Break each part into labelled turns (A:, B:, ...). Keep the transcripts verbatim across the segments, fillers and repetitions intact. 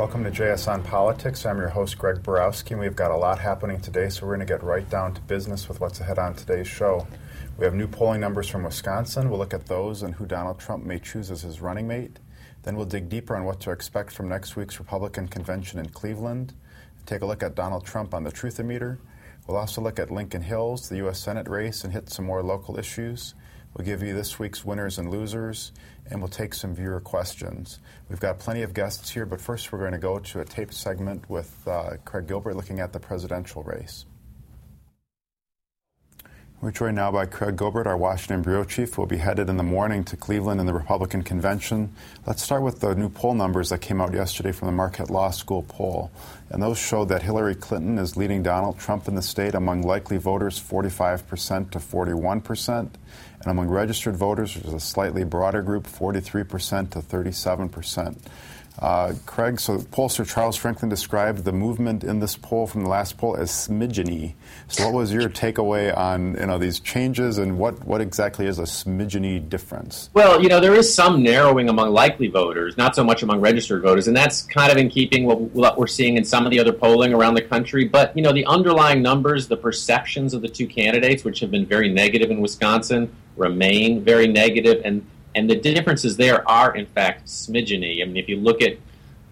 A: Welcome to J S on Politics. I'm your host, Greg Borowski, and we've got a lot happening today, so we're going to get right down to business with what's ahead on today's show. We have new polling numbers from Wisconsin. We'll look at those and who Donald Trump may choose as his running mate. Then we'll dig deeper on what to expect from next week's Republican convention in Cleveland. Take a look at Donald Trump on the Truthometer. We'll also look at Lincoln Hills, the U S Senate race, and hit some more local issues. We'll give you this week's winners and losers, and we'll take some viewer questions. We've got plenty of guests here, but first we're going to go to a taped segment with uh, Craig Gilbert looking at the presidential race. We're joined now by Craig Gilbert, our Washington bureau chief. We'll be headed in the morning to Cleveland in the Republican convention. Let's start with the new poll numbers that came out yesterday from the Marquette Law School poll. And those showed that Hillary Clinton is leading Donald Trump in the state among likely voters forty-five percent to forty-one percent. And among registered voters, which is a slightly broader group, forty-three percent to thirty-seven percent. Uh, Craig, so pollster Charles Franklin described the movement in this poll from the last poll as smidgeny. So what was your takeaway on you know these changes, and what, what exactly is a smidgeny difference?
B: Well, you know, there is some narrowing among likely voters, not so much among registered voters, and that's kind of in keeping with what we're seeing in some of the other polling around the country. But, you know, the underlying numbers, the perceptions of the two candidates, which have been very negative in Wisconsin, remain very negative, and And the differences there are, in fact, smidgeny. I mean, if you look at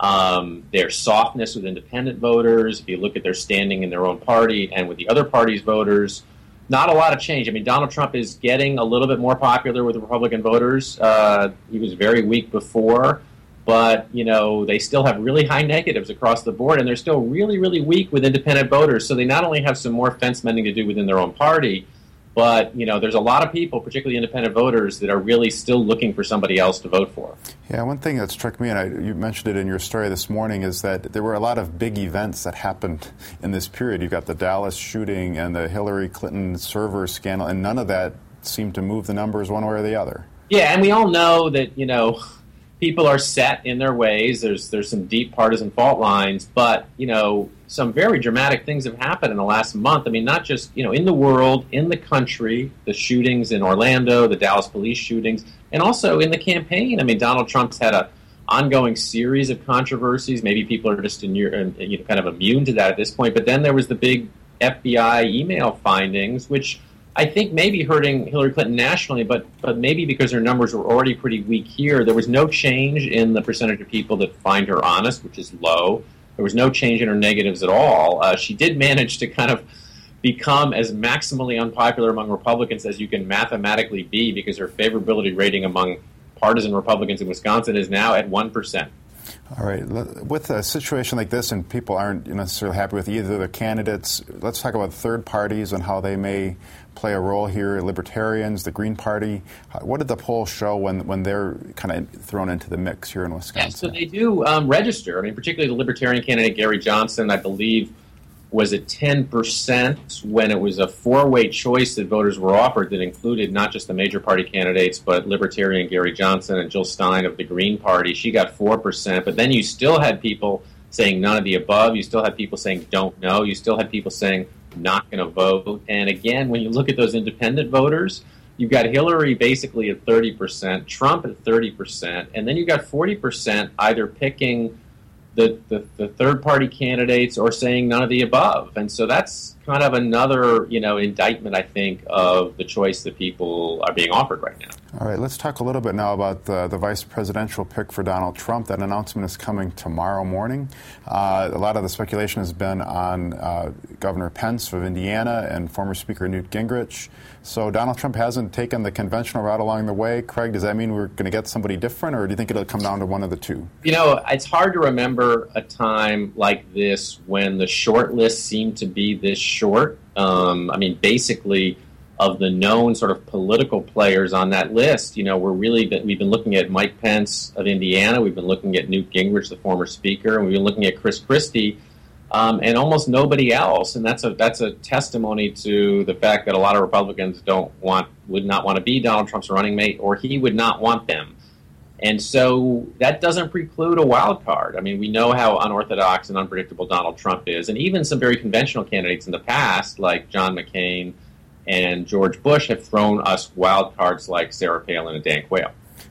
B: um, their softness with independent voters, if you look at their standing in their own party and with the other party's voters, not a lot of change. I mean, Donald Trump is getting a little bit more popular with Republican voters. Uh, he was very weak before, but, you know, they still have really high negatives across the board, and they're still really, really weak with independent voters. So they not only have some more fence mending to do within their own party, but, you know, there's a lot of people, particularly independent voters, that are really still looking for somebody else to vote for.
A: Yeah, one thing that struck me, and I, you mentioned it in your story this morning, is that there were a lot of big events that happened in this period. You've got the Dallas shooting and the Hillary Clinton server scandal, and none of that seemed to move the numbers one way or the other.
B: Yeah, and we all know that, you know, people are set in their ways. There's there's some deep partisan fault lines, but, you know, some very dramatic things have happened in the last month. I mean, not just, you know, in the world, in the country, the shootings in Orlando, the Dallas police shootings, and also in the campaign. I mean, Donald Trump's had a ongoing series of controversies. Maybe people are just in your, you know, kind of immune to that at this point. But then there was the big F B I email findings, which I think may be hurting Hillary Clinton nationally, but but maybe because her numbers were already pretty weak here. There was no change in the percentage of people that find her honest, which is low. There was no change in her negatives at all. Uh, she did manage to kind of become as maximally unpopular among Republicans as you can mathematically be, because her favorability rating among partisan Republicans in Wisconsin is now at one percent.
A: All right. With a situation like this, and people aren't necessarily happy with either of the candidates, let's talk about third parties and how they may play a role here. Libertarians, the Green Party. What did the poll show when, when they're kind of thrown into the mix here in Wisconsin?
B: Yeah, so they do um, register. I mean, particularly the Libertarian candidate, Gary Johnson, I believe, was at ten percent when it was a four-way choice that voters were offered that included not just the major party candidates, but Libertarian Gary Johnson and Jill Stein of the Green Party. She got four percent, but then you still had people saying none of the above. You still had people saying don't know. You still had people saying not going to vote. And again, when you look at those independent voters, you've got Hillary basically at thirty percent, Trump at thirty percent, and then you've got forty percent either picking The, the, the third-party candidates or saying none of the above. And so that's kind of another, you know, indictment, I think, of the choice that people are being offered right now.
A: All right, let's talk a little bit now about the, the vice presidential pick for Donald Trump. That announcement is coming tomorrow morning. Uh, a lot of the speculation has been on uh, Governor Pence of Indiana and former Speaker Newt Gingrich. So Donald Trump hasn't taken the conventional route along the way. Craig, does that mean we're going to get somebody different, or do you think it'll come down to one of the two?
B: You know, it's hard to remember a time like this when the short list seemed to be this short. Um, I mean, basically, of the known sort of political players on that list, you know, we're really been, we've been looking at Mike Pence of Indiana, we've been looking at Newt Gingrich, the former speaker, and we've been looking at Chris Christie, um, and almost nobody else. And that's a that's a testimony to the fact that a lot of Republicans don't want would not want to be Donald Trump's running mate, or he would not want them. And so that doesn't preclude a wild card. I mean, we know how unorthodox and unpredictable Donald Trump is, and even some very conventional candidates in the past, like John McCain and George Bush, have thrown us wild cards like Sarah Palin and Dan Quayle.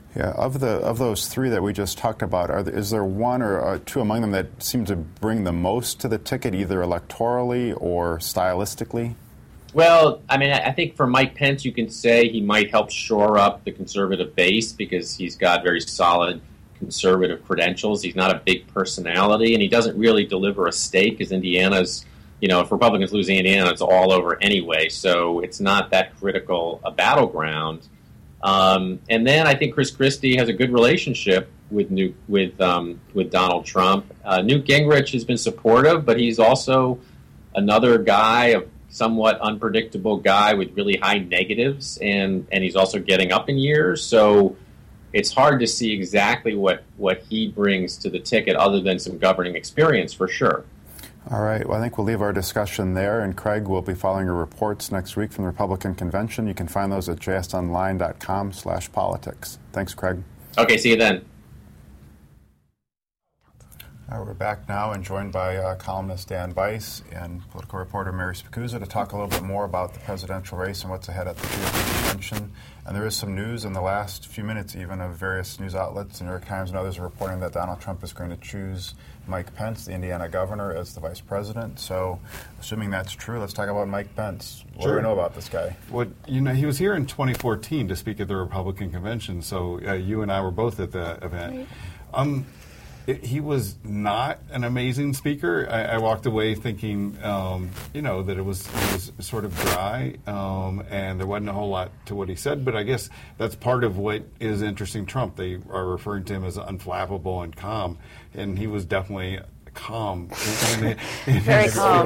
A: Yeah, of the of those three that we just talked about, are there, is there one or uh, two among them that seem to bring the most to the ticket, either electorally or stylistically?
B: Well, I mean, I think for Mike Pence, you can say he might help shore up the conservative base because he's got very solid conservative credentials. He's not a big personality, and he doesn't really deliver a stake, because Indiana's, you know, if Republicans lose Indiana, it's all over anyway, so it's not that critical a battleground. Um, and then I think Chris Christie has a good relationship with Newt, with um, with Donald Trump. Uh, Newt Gingrich has been supportive, but he's also another guy, a somewhat unpredictable guy with really high negatives, and, and he's also getting up in years. So it's hard to see exactly what, what he brings to the ticket other than some governing experience, for sure.
A: All right. Well, I think we'll leave our discussion there. And Craig, will be following your reports next week from the Republican Convention. You can find those at jsonline.com slash politics. Thanks, Craig.
B: Okay, see you then.
A: Uh, we're back now and joined by uh, columnist Dan Bice and political reporter Mary Spicuzza to talk a little bit more about the presidential race and what's ahead at the G O P convention. And there is some news in the last few minutes even of various news outlets. The New York Times and others are reporting that Donald Trump is going to choose Mike Pence, the Indiana governor, as the vice president. So assuming that's true, let's talk about Mike Pence. What sure. do we know about this guy?
C: What, you know, he was here in twenty fourteen to speak at the Republican convention, so uh, you and I were both at the event. Right. Um, It, he was not an amazing speaker. I, I walked away thinking, um, you know, that it was it was sort of dry, um, and there wasn't a whole lot to what he said. But I guess that's part of what is interesting Trump. They are referring to him as unflappable and calm, and he was definitely calm. In, in, in
D: Very
C: his,
D: calm.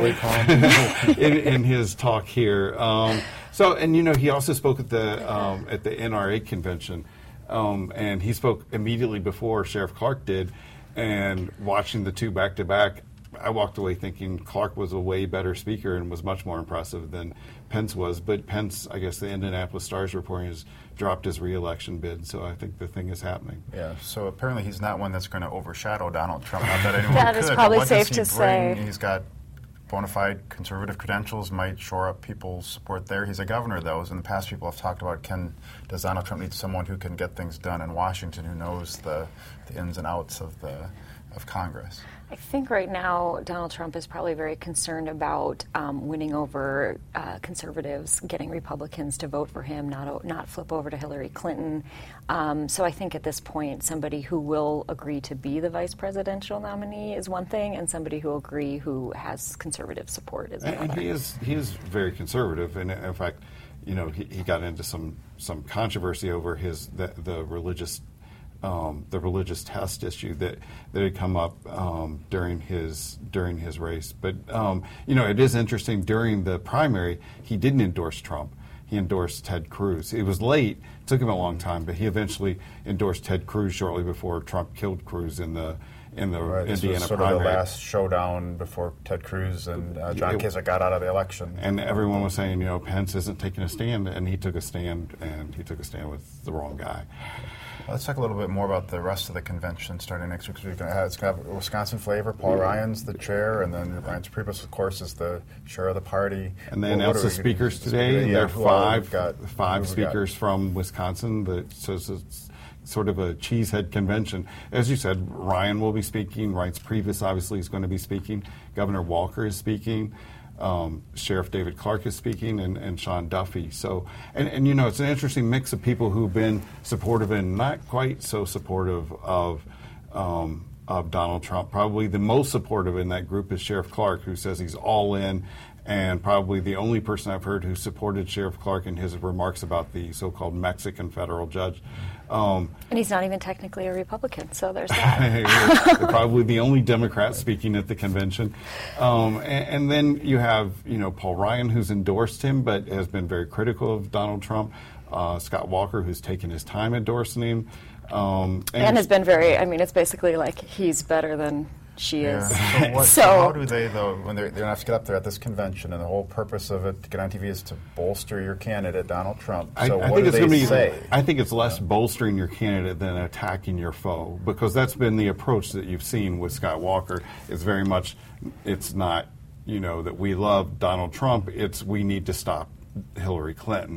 C: in, in his talk here. Um, so, and you know, he also spoke at the um, at the N R A convention, um, and he spoke immediately before Sheriff Clark did. And watching the two back-to-back, I walked away thinking Clark was a way better speaker and was much more impressive than Pence was. But Pence, I guess the Indianapolis Star's reporting, has dropped his re-election bid, so I think the thing is happening.
A: Yeah, so apparently he's not one that's going to overshadow Donald Trump. Not that anyone
D: that
A: could.
D: is probably
A: what
D: safe
A: does he
D: to
A: bring?
D: say.
A: He's got bona fide conservative credentials, might shore up people's support there. He's a governor, though. As in the past, people have talked about, can does Donald Trump need someone who can get things done in Washington, who knows the, the ins and outs of the of Congress?
D: I think right now Donald Trump is probably very concerned about um, winning over uh, conservatives, getting Republicans to vote for him, not not flip over to Hillary Clinton. Um, so I think at this point, somebody who will agree to be the vice presidential nominee is one thing, and somebody who will agree who has conservative support is another.
C: And he is he is very conservative, and in fact, you know, he, he got into some some controversy over his the, the religious. Um, the religious test issue that, that had come up um, during his during his race. But um, you know, it is interesting. During the primary, he didn't endorse Trump. He endorsed Ted Cruz. It was late; it took him a long time, but he eventually endorsed Ted Cruz shortly before Trump killed Cruz in the in the
A: right,
C: Indiana
A: this was sort
C: primary.
A: of the last showdown before Ted Cruz and uh, John Kasich got out of the election.
C: And everyone was saying, you know, Pence isn't taking a stand, and he took a stand, and he took a stand with the wrong guy.
A: Let's talk a little bit more about the rest of the convention starting next week. So we're going to have, it's going to have a Wisconsin flavor. Paul Ryan's the chair, and then Ryan Priebus, of course, is the chair of the party.
C: And they announced the speakers today.
A: Yeah,
C: there are five,
A: got,
C: five speakers got? from Wisconsin. That, so it's sort of a cheesehead convention. As you said, Ryan will be speaking. Reince Priebus, obviously, is going to be speaking. Governor Walker is speaking. Um, Sheriff David Clark is speaking, and, and Sean Duffy. So, and, and you know, it's an interesting mix of people who've been supportive and not quite so supportive of um, of Donald Trump. Probably the most supportive in that group is Sheriff Clark, who says he's all in, and probably the only person I've heard who supported Sheriff Clark in his remarks about the so-called Mexican federal judge. Um,
D: and he's not even technically a Republican, so there's that.
C: Probably the only Democrat speaking at the convention. Um, and, and then you have, you know, Paul Ryan, who's endorsed him but has been very critical of Donald Trump. Uh, Scott Walker, who's taken his time endorsing him. Um, and,
D: and has been very, I mean, it's basically like he's better than she
A: yeah.
D: is.
A: So, what,
D: so,
A: so how do they, though, when they're, they're going to have to get up there at this convention, and the whole purpose of it to get on T V is to bolster your candidate, Donald Trump. So
C: I, I
A: what
C: think
A: do
C: it's
A: they
C: gonna be,
A: say?
C: I think it's less bolstering your candidate than attacking your foe, because that's been the approach that you've seen with Scott Walker. It's very much, it's not, you know, that we love Donald Trump. It's we need to stop Hillary Clinton.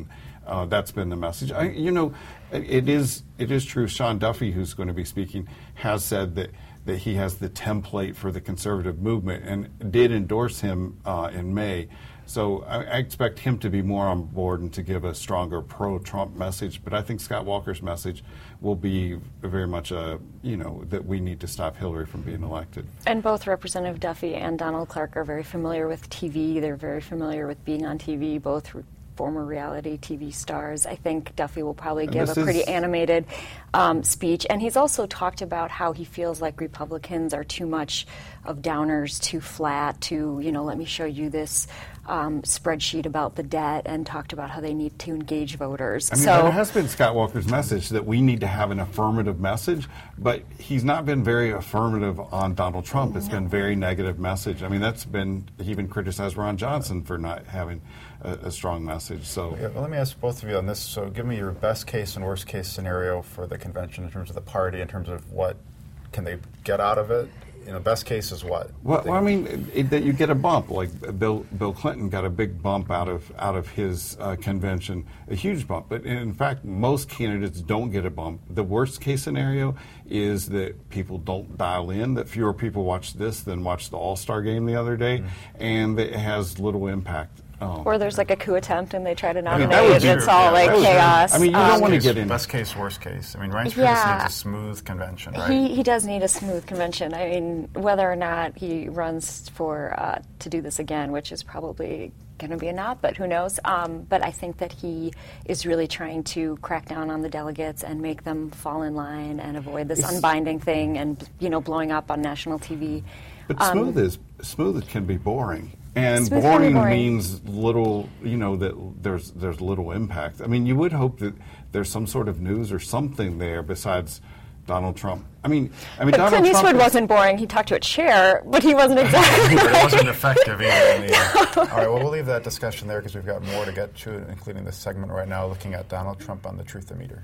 C: Uh, that's been the message. I, you know, it is it is true. Sean Duffy, who's going to be speaking, has said that, that he has the template for the conservative movement and did endorse him uh, in May. So I, I expect him to be more on board and to give a stronger pro-Trump message. But I think Scott Walker's message will be very much a, you know, that we need to stop Hillary from being elected.
D: And both Representative Duffy and Donald Clark are very familiar with T V. They're very familiar with being on T V, both former reality T V stars. I think Duffy will probably
C: And
D: give a
C: this
D: pretty
C: is-
D: animated um, speech. And he's also talked about how he feels like Republicans are too much of downers, too flat, too, you know, let me show you this um, spreadsheet about the debt, and talked about how they need to engage voters.
C: I mean,
D: so
C: that has been Scott Walker's message, that we need to have an affirmative message, but he's not been very affirmative on Donald Trump. It's been very negative message. I mean, that's been, he even criticized Ron Johnson for not having a, a strong message. So
A: Yeah, well, let me ask both of you on this. So give me your best case and worst case scenario for the convention in terms of the party, in terms of what can they get out of it. You know, best case is what?
C: Well,
A: They-
C: well I mean, it, that you get a bump. Like Bill Bill Clinton got a big bump out of out of his uh, convention, a huge bump. But in fact, most candidates don't get a bump. The worst case scenario is that people don't dial in. That fewer people watch this than watch the All-Star game the other day, mm-hmm. and that it has little impact. Oh.
D: Or there's like a coup attempt and they try to
C: I
D: nominate,
C: mean, that would
D: and
C: be-
D: it's all
A: yeah,
D: like
A: that would be-
D: chaos.
C: I mean, you
D: Um,
C: don't want to
A: Case-
C: get in.
A: Best case, worst case. I mean, Reince Priebus
D: Yeah.
A: needs a smooth convention, right?
D: He, he does need a smooth convention. I mean, whether or not he runs for uh, to do this again, which is probably going to be a not, but who knows. Um, but I think that he is really trying to crack down on the delegates and make them fall in line and avoid this
C: It's-
D: unbinding thing and, you know, blowing up on national T V.
C: But
D: Um,
C: smooth is smooth can be boring, and
D: Smooth can be
C: boring,
D: boring.
C: means little. You know that there's there's little impact. I mean, you would hope that there's some sort of news or something there besides Donald Trump. I mean, I mean,
D: But
C: Donald
D: Clint
C: Trump
D: Eastwood
C: is-
D: wasn't boring. He talked to a chair, but he wasn't exactly
A: But it
D: right.
A: wasn't effective either. In the end. All right, well, we'll leave that discussion there because we've got more to get to, including this segment right now, looking at Donald Trump on the Truth-O-Meter.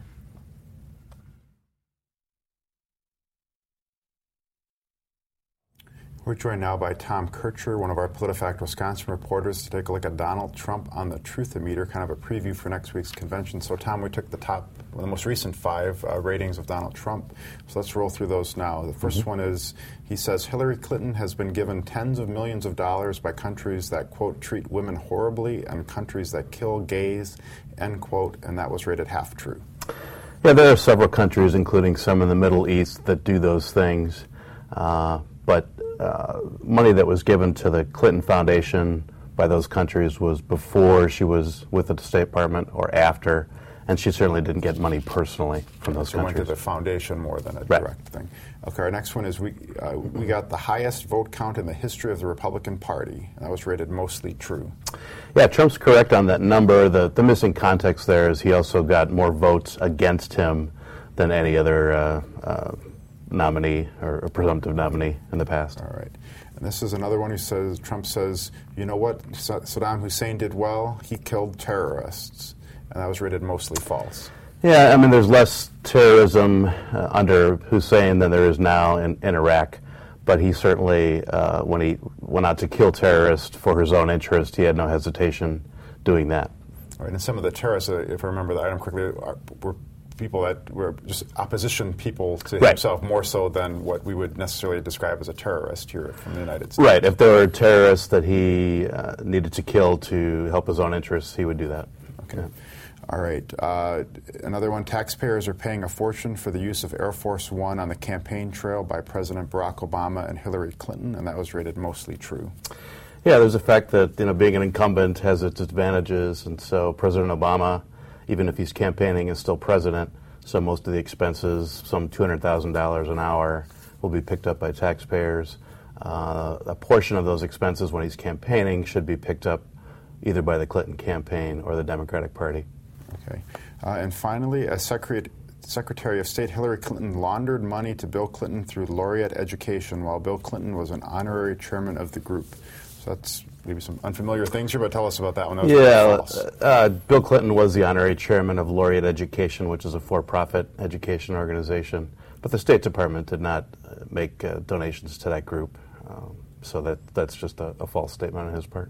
A: We're joined now by Tom Kircher, one of our PolitiFact Wisconsin reporters, to take a look at Donald Trump on the Truth-O-Meter, kind of a preview for next week's convention. So, Tom, we took the top, well, the most recent five uh, ratings of Donald Trump. So let's roll through those now. The first mm-hmm. one is, he says, Hillary Clinton has been given tens of millions of dollars by countries that, quote, treat women horribly and countries that kill gays, end quote, and that was rated half true.
E: Yeah, there are several countries, including some in the Middle East, that do those things. Uh, but uh, money that was given to the Clinton Foundation by those countries was before she was with the State Department or after, and she certainly didn't get money personally from those
A: so it went
E: countries.
A: to the foundation more than a
E: Right.
A: direct thing. Okay, our next one is we uh, we got the highest vote count in the history of the Republican Party. And that was rated mostly true.
E: Yeah, Trump's correct on that number. The, the missing context there is he also got more votes against him than any other uh, uh, nominee or, or presumptive nominee in the past.
A: All right. And this is another one who says, Trump says, you know what, Saddam Hussein did well, he killed terrorists. And that was rated mostly false.
E: Yeah, I mean, there's less terrorism uh, under Hussein than there is now in, in Iraq. But he certainly, uh, when he went out to kill terrorists for his own interest, he had no hesitation doing that.
A: All right, and some of the terrorists, uh, if I remember the item correctly, are, were people that were just opposition people to
E: Right.
A: himself, more so than what we would necessarily describe as a terrorist here from the United States.
E: Right. If there were terrorists that he uh, needed to kill to help his own interests, he would do that.
A: Okay.
E: Yeah.
A: All right. Uh, another one, taxpayers are paying a fortune for the use of Air Force One on the campaign trail by President Barack Obama and Hillary Clinton, and that was rated mostly true.
E: Yeah, there's a fact that, you know, being an incumbent has its advantages, and so President Obama, even if he's campaigning, is still president, so most of the expenses, some two hundred thousand dollars an hour, will be picked up by taxpayers. Uh, a portion of those expenses when he's campaigning should be picked up either by the Clinton campaign or the Democratic Party.
A: Okay. Uh, and finally, as Secretary, Secretary of State Hillary Clinton laundered money to Bill Clinton through Laureate Education while Bill Clinton was an honorary chairman of the group. So that's maybe some unfamiliar things here, but tell us about that one. That was
E: Yeah,
A: false.
E: uh, Bill Clinton was the honorary chairman of Laureate Education, which is a for-profit education organization. But the State Department did not uh, make uh, donations to that group. Um, so that that's just a, a false statement on his part.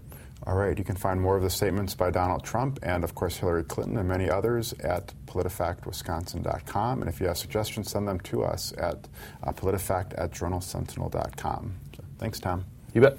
A: All right, you can find more of the statements by Donald Trump and, of course, Hillary Clinton and many others at politifact wisconsin dot com. And if you have suggestions, send them to us at uh, politifact at journal sentinel dot com. So, thanks, Tom.
E: You bet.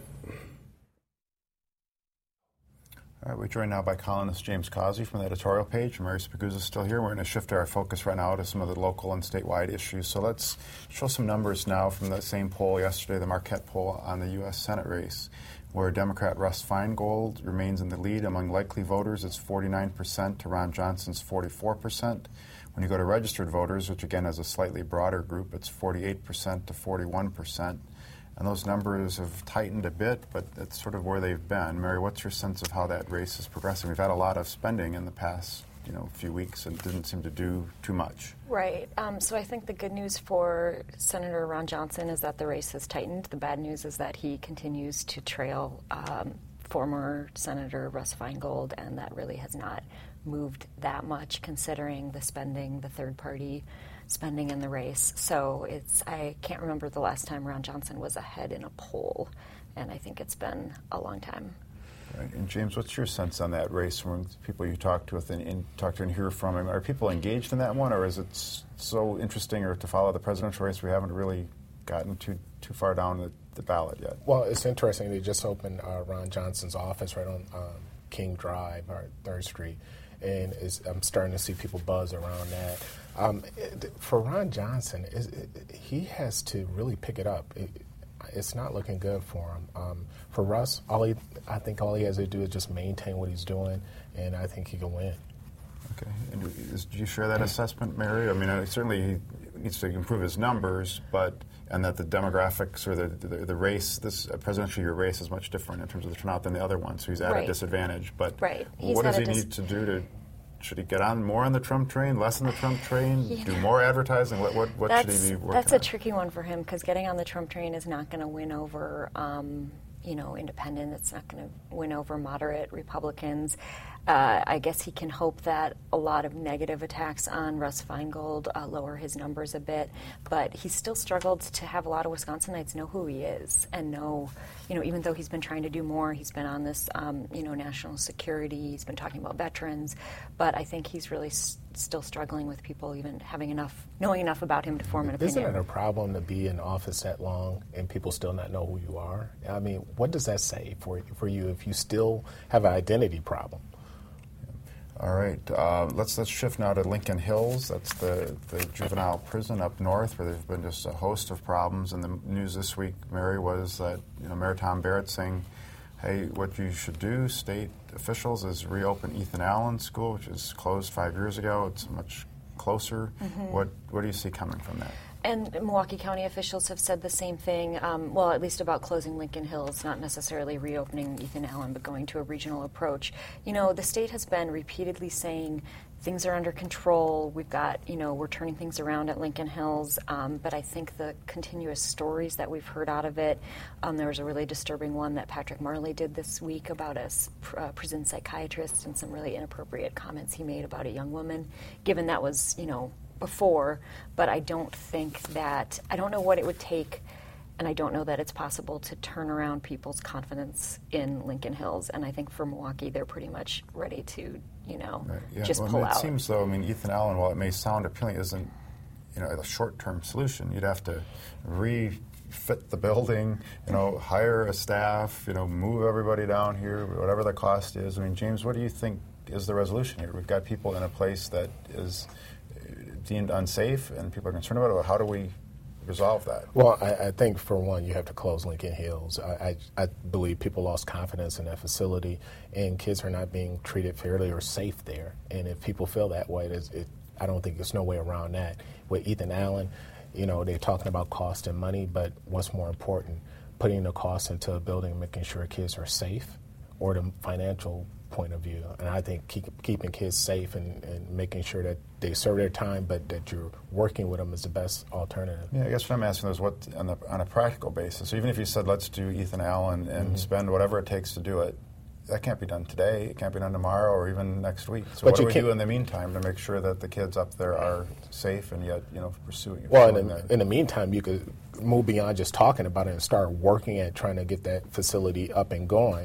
A: All right, we're joined now by columnist James Causey from the editorial page. Mary Spaguzza is still here. We're going to shift our focus right now to some of the local and statewide issues. So let's show some numbers now from the same poll yesterday, the Marquette poll on the U S Senate race, where Democrat Russ Feingold remains in the lead. Among likely voters, it's forty-nine percent to Ron Johnson's forty-four percent. When you go to registered voters, which again is a slightly broader group, it's forty-eight percent to forty-one percent. And those numbers have tightened a bit, but that's sort of where they've been. Mary, what's your sense of how that race is progressing? We've had a lot of spending in the past, you know, few weeks and didn't seem to do too much.
D: Right. Um, so I think the good news for Senator Ron Johnson is that the race has tightened. The bad news is that he continues to trail um, former Senator Russ Feingold, and that really has not moved that much considering the spending, the third-party spending in the race. So it's I can't remember the last time Ron Johnson was ahead in a poll, and I think it's been a long time.
A: Right. And James, what's your sense on that race from people you talk to and, and talk to and hear from? I mean, are people engaged in that one, or is it so interesting or to follow the presidential race we haven't really gotten too too far down the, the ballot yet?
F: Well, it's interesting. They just opened uh, Ron Johnson's office right on um, King Drive or third Street. And it's, I'm starting to see people buzz around that. Um, it, for Ron Johnson, it, it, he has to really pick it up. It, it's not looking good for him. Um, for Russ, all he, I think all he has to do is just maintain what he's doing, and I think he can win.
A: Okay. And is, do you share that assessment, Mary? I mean, uh, certainly he needs to improve his numbers, but and that the demographics or the the, the race, this uh, presidential year race is much different in terms of the turnout than the other one, so he's at
D: right.
A: a disadvantage. But
D: right.
A: what does he dis- need to do to, should he get on more on the Trump train, less on the Trump train,
D: you
A: do
D: know,
A: more advertising? What what, what should he be working
D: That's a
A: on?
D: tricky one for him because getting on the Trump train is not going to win over um, you know, independent. It's not going to win over moderate Republicans. Uh, I guess he can hope that a lot of negative attacks on Russ Feingold uh, lower his numbers a bit, but he's still struggled to have a lot of Wisconsinites know who he is and know, you know, even though he's been trying to do more, he's been on this, um, you know, national security, he's been talking about veterans, but I think he's really s- still struggling with people even having enough, knowing enough about him to form an opinion.
F: Isn't it a problem to be in office that long and people still not know who you are? I mean, what does that say for for you if you still have an identity problem?
A: All right, uh, let's let's shift now to Lincoln Hills. That's the, the juvenile prison up north, where there's been just a host of problems. And the news this week, Mary, was that you know Mayor Tom Barrett saying, "Hey, what you should do, state officials, is reopen Ethan Allen School, which is closed five years ago. It's much closer." Mm-hmm. What what do you see coming from that?
D: And Milwaukee County officials have said the same thing, um, well, at least about closing Lincoln Hills, not necessarily reopening Ethan Allen, but going to a regional approach. You know, the state has been repeatedly saying things are under control. We've got, you know, we're turning things around at Lincoln Hills, um, but I think the continuous stories that we've heard out of it, um, there was a really disturbing one that Patrick Marley did this week about a uh, prison psychiatrist and some really inappropriate comments he made about a young woman, given that was, you know, before, but I don't think that, I don't know what it would take, and I don't know that it's possible to turn around people's confidence in Lincoln Hills, and I think for Milwaukee, they're pretty much ready to, you know,
A: right. yeah.
D: just
A: well,
D: pull
A: I mean, it
D: out.
A: It seems, though, I mean, Ethan Allen, while it may sound appealing, isn't, you know, a short-term solution. You'd have to refit the building, you know, hire a staff, you know, move everybody down here, whatever the cost is. I mean, James, what do you think is the resolution here? We've got people in a place that is deemed unsafe, and people are concerned about it. How do we resolve that?
F: Well, I, I think, for one, you have to close Lincoln Hills. I, I, I believe people lost confidence in that facility, and kids are not being treated fairly or safe there. And if people feel that way, it, it, I don't think there's no way around that. With Ethan Allen, you know, they're talking about cost and money, but what's more important, putting the cost into a building and making sure kids are safe, or the financial point of view. And I think keep, keeping kids safe and, and making sure that they serve their time, but that you're working with them is the best alternative.
A: Yeah, I guess what I'm asking is what, on, the, on a practical basis, even if you said let's do Ethan Allen and mm-hmm. spend whatever it takes to do it, that can't be done today, it can't be done tomorrow, or even next week. So but what do we do in the meantime to make sure that the kids up there are safe and yet, you know, pursuing?
F: Well, in the, in the meantime, you could move beyond just talking about it and start working at trying to get that facility up and going.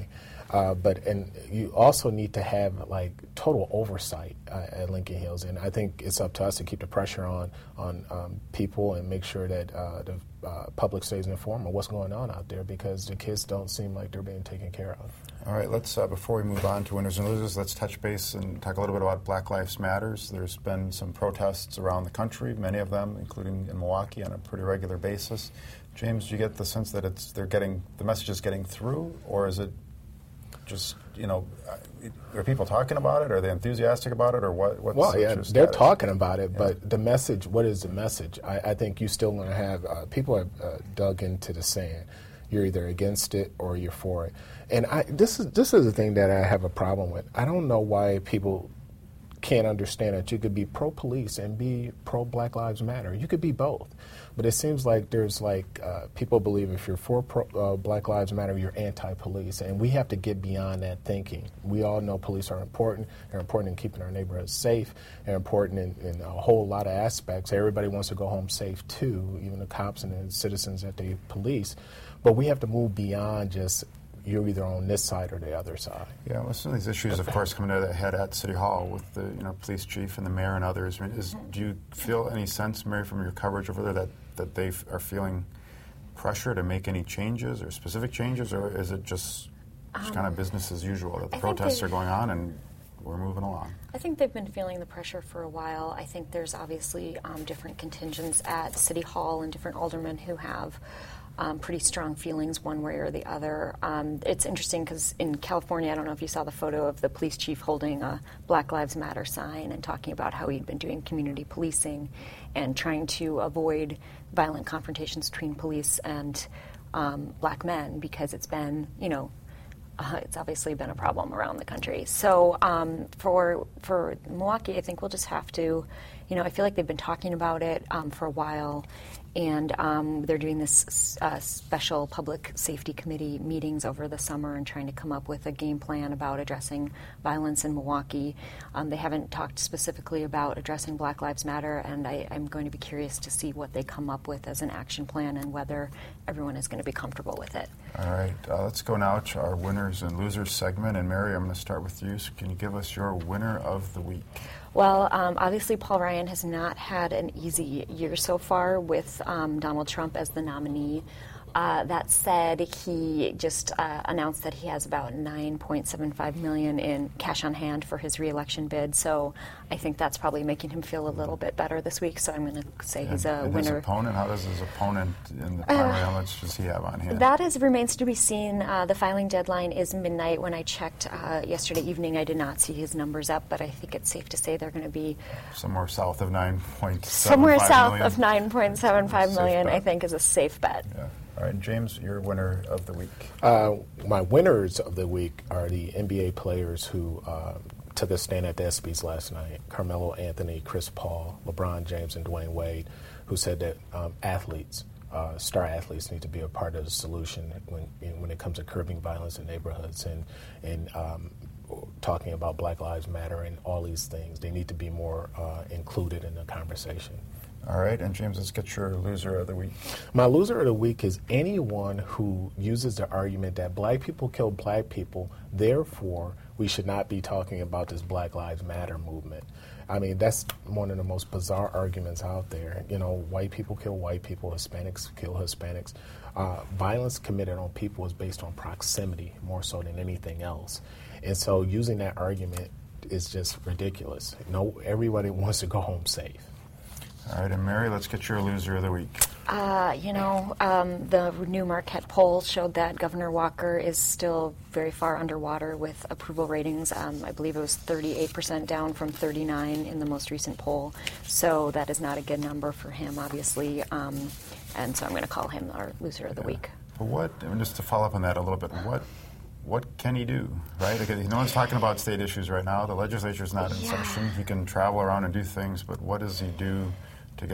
F: Uh, but and you also need to have like total oversight uh, at Lincoln Hills, and I think it's up to us to keep the pressure on on um, people and make sure that uh, the uh, public stays informed of what's going on out there, because the kids don't seem like they're being taken care of.
A: All right, let's uh, before we move on to winners and losers, let's touch base and talk a little bit about Black Lives Matters. There's been some protests around the country, many of them, including in Milwaukee, on a pretty regular basis. James, do you get the sense that it's they're getting the message is getting through, or is it just, you know, are people talking about it? Are they enthusiastic about it, or what? What's
F: well, yeah,
A: what's
F: they're
A: status?
F: talking about it,
A: Yeah.
F: but the message, what is the message? I, I think you still going to have uh, people have uh, dug into the sand. You're either against it or you're for it. And I, this is this is the thing that I have a problem with. I don't know why people can't understand that you could be pro-police and be pro-Black Lives Matter. You could be both. But it seems like there's like uh, people believe if you're for pro, uh, Black Lives Matter, you're anti-police. And we have to get beyond that thinking. We all know police are important. They're important in keeping our neighborhoods safe. They're important in, in a whole lot of aspects. Everybody wants to go home safe too, even the cops and the citizens that they police. But we have to move beyond just you're either on this side or the other side.
A: Yeah, well, some of these issues, of course, coming to the head at City Hall with the you know police chief and the mayor and others. I mean, is, do you feel any sense, Mary, from your coverage over there, that, that they f- are feeling pressure to make any changes or specific changes, or is it just, just um, kind of business as usual, that the
D: I
A: protests are going on and we're moving along?
D: I think they've been feeling the pressure for a while. I think there's obviously um, different contingents at City Hall and different aldermen who have Um, pretty strong feelings one way or the other. Um, it's interesting because in California, I don't know if you saw the photo of the police chief holding a Black Lives Matter sign and talking about how he'd been doing community policing and trying to avoid violent confrontations between police and um, black men, because it's been, you know, uh, it's obviously been a problem around the country. So um, for for Milwaukee, I think we'll just have to, you know, I feel like they've been talking about it um, for a while. And um, they're doing this uh, special public safety committee meetings over the summer and trying to come up with a game plan about addressing violence in Milwaukee. Um, they haven't talked specifically about addressing Black Lives Matter, and I, I'm going to be curious to see what they come up with as an action plan and whether everyone is going to be comfortable with it.
A: All right, uh, let's go now to our winners and losers segment. And Mary, I'm going to start with you. So can you give us your winner of the week?
D: Well, um, obviously, Paul Ryan has not had an easy year so far with um, Donald Trump as the nominee. Uh, that said, he just uh, announced that he has about nine point seven five million dollars in cash on hand for his reelection bid. So I think that's probably making him feel a little bit better this week. So I'm going to say
A: and,
D: he's a
A: and
D: winner.
A: His opponent, how does his opponent in the primary, uh, how much does he have on hand?
D: That is remains to be seen. Uh, the filing deadline is midnight. When I checked uh, yesterday evening, I did not see his numbers up, but I think it's safe to say they're going to be
A: somewhere south of nine point seven five
D: somewhere south
A: million.
D: of nine point seven five million.
A: Bet.
D: I think is a safe bet.
A: Yeah. All right, James, your winner of the week.
F: Uh, my winners of the week are the N B A players who uh, took a stand at the ESPYs last night. Carmelo Anthony, Chris Paul, LeBron James, and Dwayne Wade, who said that um, athletes, uh, star athletes, need to be a part of the solution when when it comes to curbing violence in neighborhoods and and um, talking about Black Lives Matter and all these things. They need to be more uh, included in the conversation.
A: All right, and James, let's get your loser of the week.
F: My loser of the week is anyone who uses the argument that black people kill black people, therefore we should not be talking about this Black Lives Matter movement. I mean, that's one of the most bizarre arguments out there. You know, white people kill white people, Hispanics kill Hispanics. Uh, violence committed on people is based on proximity more so than anything else. And so using that argument is just ridiculous. No, everybody wants to go home safe.
A: All right, and Mary, let's get your loser of the week.
D: Uh, you know, um, the new Marquette poll showed that Governor Walker is still very far underwater with approval ratings. Um, I believe it was thirty-eight percent down from thirty-nine in the most recent poll. So that is not a good number for him, obviously. Um, and so I'm going to call him our loser of the
A: yeah.
D: week.
A: But what, I mean, just to follow up on that a little bit, what what can he do, right? Because no one's talking about state issues right now. The legislature's not in
D: yeah.
A: session. He can travel around and do things, but what does he do to get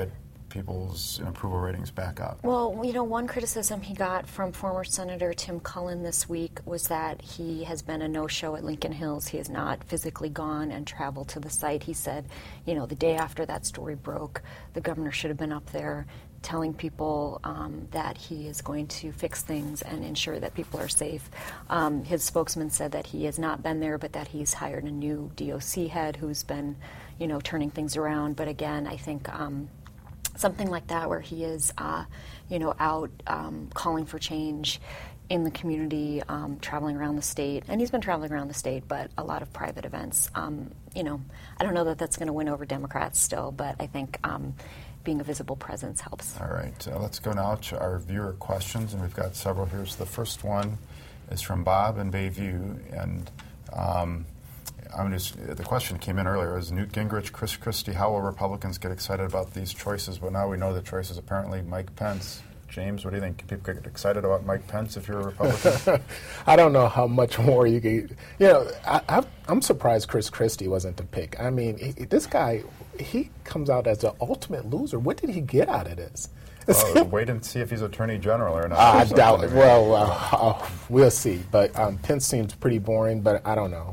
A: people's approval ratings back up?
D: Well, you know, one criticism he got from former Senator Tim Cullen this week was that he has been a no-show at Lincoln Hills. He has not physically gone and traveled to the site. He said, you know, the day after that story broke, the governor should have been up there telling people um, that he is going to fix things and ensure that people are safe. Um, his spokesman said that he has not been there, but that he's hired a new D O C head who's been, you know, turning things around. But again, I think um, something like that where he is, uh, you know, out um, calling for change in the community, um, traveling around the state. And he's been traveling around the state, but a lot of private events. Um, you know, I don't know that that's going to win over Democrats still, but I think um, being a visible presence helps.
A: All right, uh, let's go now to our viewer questions, and we've got several here. So the first one is from Bob in Bayview, and um, I'm just, the question came in earlier, is Newt Gingrich, Chris Christie, how will Republicans get excited about these choices? But now we know the choice is apparently Mike Pence. James, what do you think? Can people get excited about Mike Pence if you're a Republican?
F: I don't know how much more you can. You know, I, I, I'm surprised Chris Christie wasn't the pick. I mean, he, this guy, he comes out as the ultimate loser. What did he get out of this?
A: Well, wait and see if he's Attorney General or not.
F: I doubt it. Well, uh, uh, we'll see. But um, Pence seems pretty boring, but I don't know.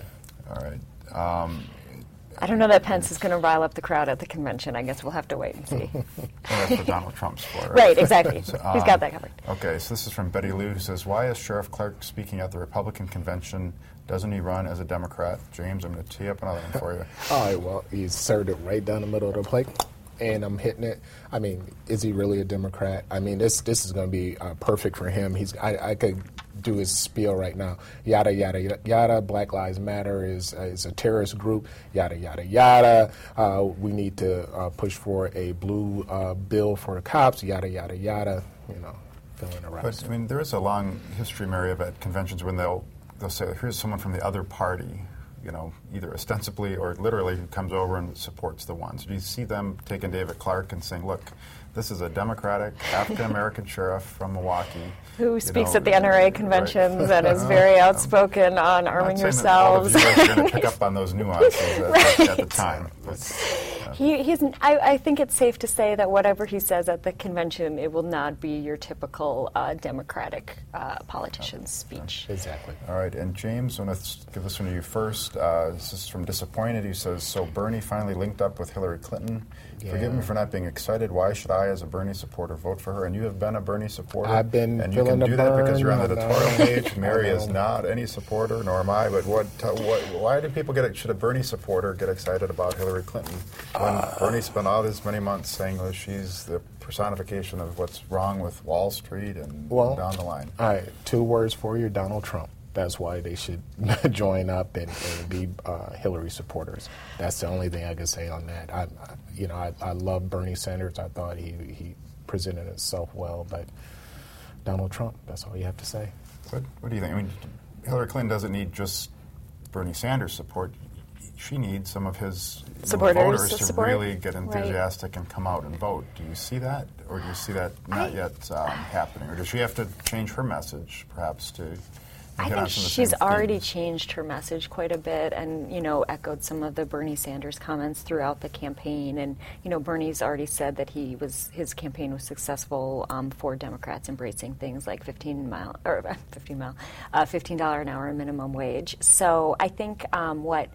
A: All right. Um,
D: I don't know that Pence is going to rile up the crowd at the convention. I guess we'll have to wait and see.
A: Well, that's what Donald Trump's for, right?
D: Right, exactly.
A: So,
D: He's got that covered.
A: Okay, so this is from Betty Lou, who says, why is Sheriff Clark speaking at the Republican convention? Doesn't he run as a Democrat? James, I'm going to tee up another one for you.
F: All right, well, he served it right down the middle of the plate, and I'm hitting it. I mean, is he really a Democrat? I mean, this this is going to be uh, perfect for him. He's I, I could do his spiel right now. Yada, yada, yada. Black Lives Matter is, uh, is a terrorist group. Yada, yada, yada. Uh, we need to uh, push for a blue uh, bill for the cops. Yada, yada, yada. You know, filling around.
A: But, I mean, there is a long history, Mary, of at conventions when they'll, they'll say, here's someone from the other party, you know, either ostensibly or literally who comes over and supports the ones. Do you see them taking David Clark and saying, look, this is a Democratic African-American sheriff from Milwaukee.
D: Who speaks
A: know,
D: at the N R A conventions right. and is very outspoken on arming yourselves.
A: All of you are going to pick up on those nuances at, right. at the time. But, uh,
D: he, he's, I, I think it's safe to say that whatever he says at the convention, it will not be your typical uh, Democratic uh, politician's speech.
F: Exactly.
A: All right, and James, I'm going to give this one to you first. Uh, this is from Disappointed. He says, so Bernie finally linked up with Hillary Clinton. Yeah. Forgive me for not being excited. Why should I, as a Bernie supporter, vote for her? And you have been a Bernie supporter.
F: I've been
A: and you can do that because you're on the editorial page. Mary is not any supporter, nor am I. But what? Uh, what why do people get? Should a Bernie supporter get excited about Hillary Clinton when uh, Bernie spent all these many months saying that she's the personification of what's wrong with Wall Street and
F: well,
A: down the line?
F: All right, two words for you: Donald Trump. That's why they should join up and, and be uh, Hillary supporters. That's the only thing I can say on that. I, I you know, I, I love Bernie Sanders. I thought he, he presented himself well, but Donald Trump, that's all you have to say.
A: What, what do you think? I mean, Hillary Clinton doesn't need just Bernie Sanders support. She needs some of his
D: Supporters
A: voters to
D: support.
A: really get enthusiastic
D: right.
A: and come out and vote. Do you see that? Or do you see that not I, yet um, happening? Or does she have to change her message, perhaps, to...
D: I think she's already changed her message quite a bit and, you know, echoed some of the Bernie Sanders comments throughout the campaign. And, you know, Bernie's already said that he was his campaign was successful um, for Democrats embracing things like fifteen mile or fifteen mile, uh, fifteen dollars an hour minimum wage. So I think um, what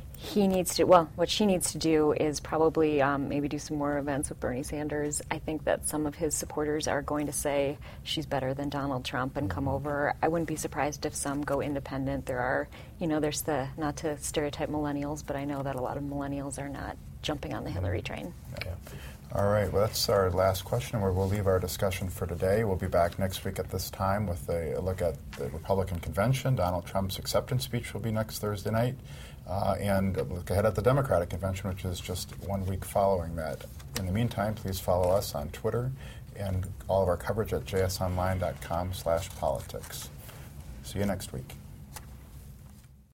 D: he needs to, well, what she needs to do is probably um, maybe do some more events with Bernie Sanders. I think that some of his supporters are going to say she's better than Donald Trump and come over. I wouldn't be surprised if some go independent. There are, you know, there's the, not to stereotype millennials, but I know that a lot of millennials are not jumping on the Hillary train.
A: Yeah. All right, well, that's our last question, where we'll leave our discussion for today. We'll be back next week at this time with a look at the Republican convention. Donald Trump's acceptance speech will be next Thursday night. Uh, and look ahead at the Democratic convention, which is just one week following that. In the meantime, please follow us on Twitter and all of our coverage at j s online dot com slash politics. See you next week.